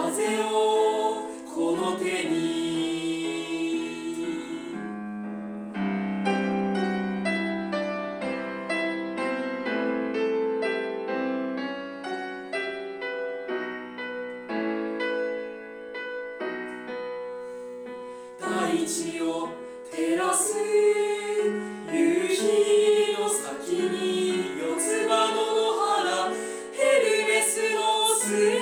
風をこの手に大地を照らす夕日の先に四つ葉の野原ヘルメスの末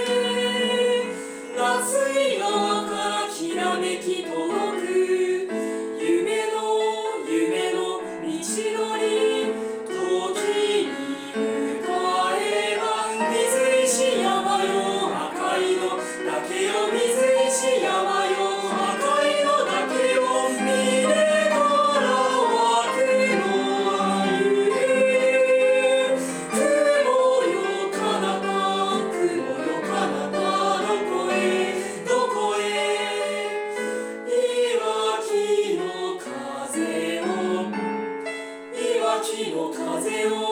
夏井川からきらめき届く夢の道のり時に歌えば水石山よ赤いのだけよ水石山よ赤いのだけよ峰から湧くのは湯雲よ彼方どこへいわきの風を